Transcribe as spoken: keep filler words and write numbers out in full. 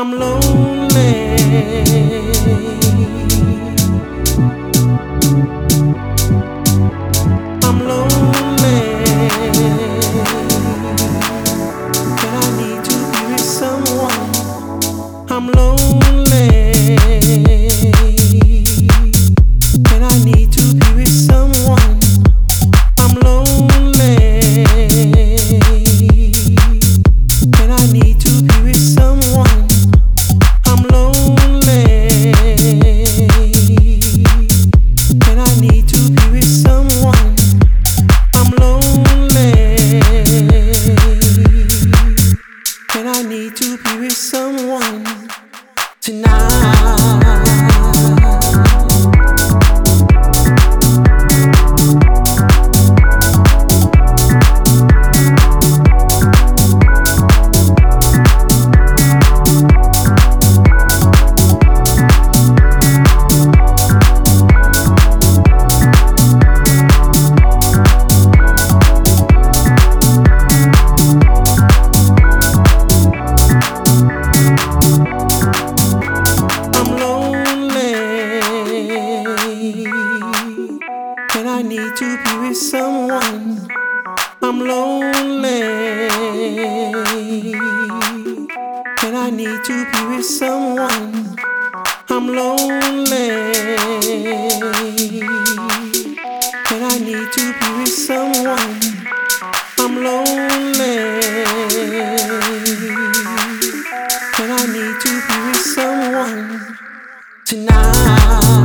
I'm lonely. I'm lonely. And I need to be with someone. I'm lonely. And I need to be with someone. I'm lonely. And I need to be with someone. I'm lonely. And I need to be with someone. I'm lonely. And I need to be with someone tonight. And I need to be with someone. I'm lonely. And I need to be with someone. I'm lonely. And I need to be with someone. I'm lonely. And I need to be with someone tonight.